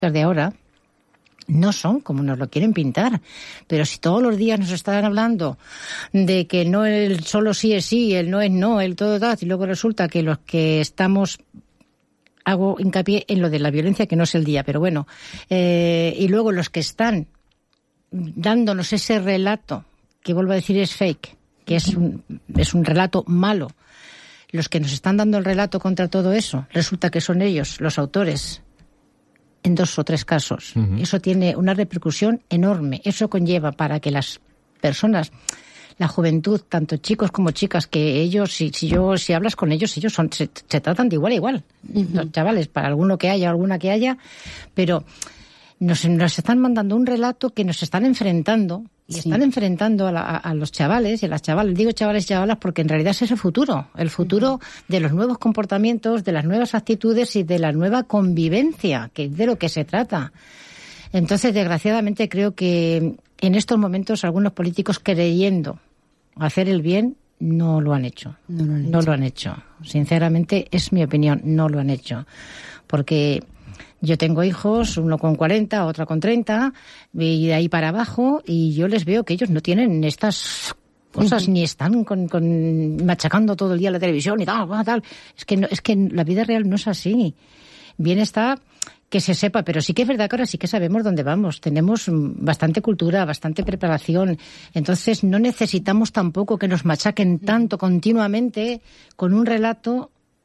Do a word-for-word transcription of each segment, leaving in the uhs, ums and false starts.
de ahora no son como nos lo quieren pintar, pero si todos los días nos están hablando de que no el solo sí es sí, el no es no, el todo da, y luego resulta que los que estamos, hago hincapié en lo de la violencia, que no es el día, pero bueno, eh, y luego los que están dándonos ese relato, que vuelvo a decir es fake, que es un, es un relato malo, los que nos están dando el relato contra todo eso, resulta que son ellos, los autores, en dos o tres casos. Uh-huh. Eso tiene una repercusión enorme. Eso conlleva para que las personas, la juventud, tanto chicos como chicas, que ellos, si, si yo, si hablas con ellos, ellos son, se, se tratan de igual a igual. Uh-huh. Los chavales, para alguno que haya, alguna que haya, pero nos, nos están mandando un relato que nos están enfrentando, y sí. están enfrentando a, la, a los chavales y a las chavales. Digo chavales y chavalas porque en realidad ese es el futuro, el futuro uh-huh. de los nuevos comportamientos, de las nuevas actitudes y de la nueva convivencia, que es de lo que se trata. Entonces, desgraciadamente, creo que en estos momentos algunos políticos, creyendo hacer el bien, no lo han hecho. No lo han hecho. No lo han hecho. Sinceramente, es mi opinión, no lo han hecho. Porque yo tengo hijos, uno con cuarenta, otra con treinta, y de ahí para abajo, y yo les veo que ellos no tienen estas cosas, uh-huh. ni están con, con machacando todo el día la televisión y tal, tal. Es que no, es que la vida real no es así. Bien está que se sepa, pero sí que es verdad que ahora sí que sabemos dónde vamos. Tenemos bastante cultura, bastante preparación. Entonces no necesitamos tampoco que nos machaquen tanto continuamente con un relato.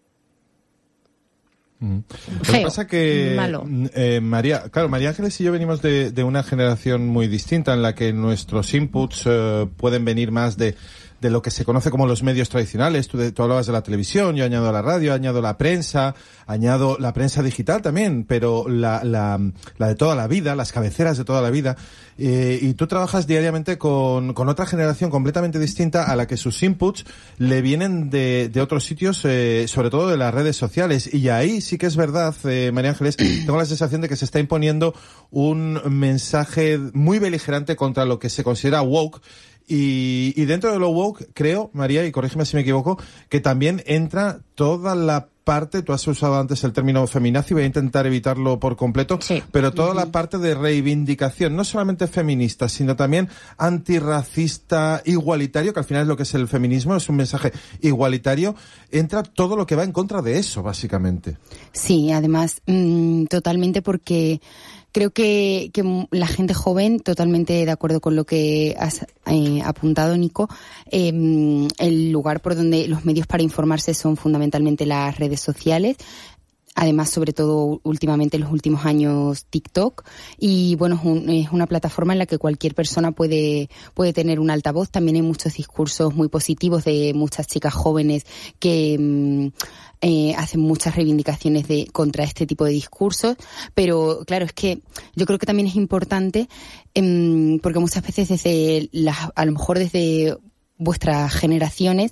Mm. Feo, Lo que pasa que malo. Eh, María, claro, María Ángeles y yo venimos de, de una generación muy distinta en la que nuestros inputs eh, pueden venir más de de lo que se conoce como los medios tradicionales. Tú, de, tú hablabas de la televisión, yo añado la radio, añado la prensa, añado la prensa digital también, pero la, la, la de toda la vida, las cabeceras de toda la vida. Eh, y tú trabajas diariamente con, con otra generación completamente distinta a la que sus inputs le vienen de, de otros sitios, eh, sobre todo de las redes sociales. Y ahí sí que es verdad, eh, María Ángeles, tengo la sensación de que se está imponiendo un mensaje muy beligerante contra lo que se considera woke. Y, y dentro de lo woke, creo, María, y corrígeme si me equivoco, que también entra toda la parte, tú has usado antes el término feminazi, voy a intentar evitarlo por completo, sí. pero toda uh-huh. la parte de reivindicación, no solamente feminista, sino también antirracista, igualitario, que al final es lo que es el feminismo, es un mensaje igualitario, entra todo lo que va en contra de eso, básicamente. Sí, además, mmm, totalmente, porque creo que, que la gente joven, totalmente de acuerdo con lo que has eh, apuntado, Nico, eh, el lugar por donde los medios para informarse son fundamentalmente las redes sociales. Además, sobre todo últimamente en los últimos años, TikTok. Y bueno, es, un, es una plataforma en la que cualquier persona puede, puede tener un altavoz. También hay muchos discursos muy positivos de muchas chicas jóvenes que eh, hacen muchas reivindicaciones de, contra este tipo de discursos. Pero claro, es que yo creo que también es importante, eh, porque muchas veces desde las, a lo mejor desde vuestras generaciones,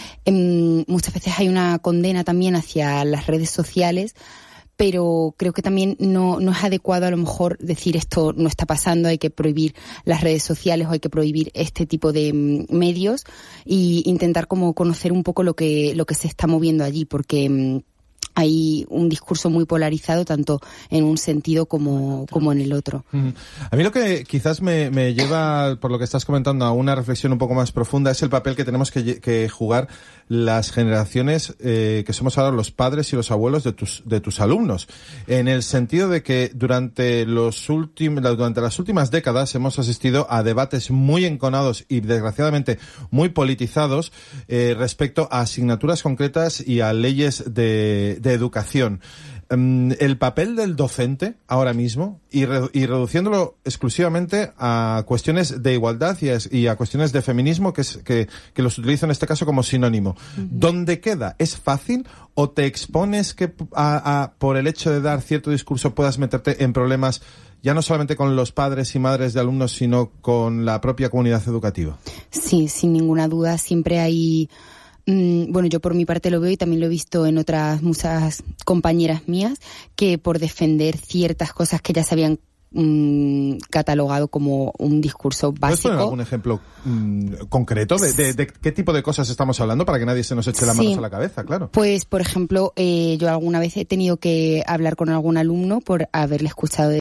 Eh, muchas veces hay una condena también hacia las redes sociales, pero creo que también no, no es adecuado a lo mejor decir esto no está pasando, hay que prohibir las redes sociales o hay que prohibir este tipo de um, medios y intentar como conocer un poco lo que, lo que se está moviendo allí, porque um, hay un discurso muy polarizado tanto en un sentido como, como en el otro. A mí lo que quizás me, me lleva, por lo que estás comentando, a una reflexión un poco más profunda es el papel que tenemos que, que jugar las generaciones eh, que somos ahora los padres y los abuelos de tus, de tus alumnos. En el sentido de que durante los últimos, durante las últimas décadas hemos asistido a debates muy enconados y desgraciadamente muy politizados eh, respecto a asignaturas concretas y a leyes de, de educación. Um, el papel del docente ahora mismo y, re, y reduciéndolo exclusivamente a cuestiones de igualdad y a, y a cuestiones de feminismo que, es, que, que los utilizo en este caso como sinónimo. Uh-huh. ¿Dónde queda? ¿Es fácil o te expones que a, a, por el hecho de dar cierto discurso puedas meterte en problemas ya no solamente con los padres y madres de alumnos sino con la propia comunidad educativa? Sí, sin ninguna duda siempre hay... Bueno, yo por mi parte lo veo y también lo he visto en otras muchas compañeras mías que por defender ciertas cosas que ya se habían mmm, catalogado como un discurso básico. ¿Puedes poner algún ejemplo mmm, concreto de, de, de qué tipo de cosas estamos hablando para que nadie se nos eche las manos sí. a la cabeza? Claro. Pues, por ejemplo, eh, yo alguna vez he tenido que hablar con algún alumno por haberle escuchado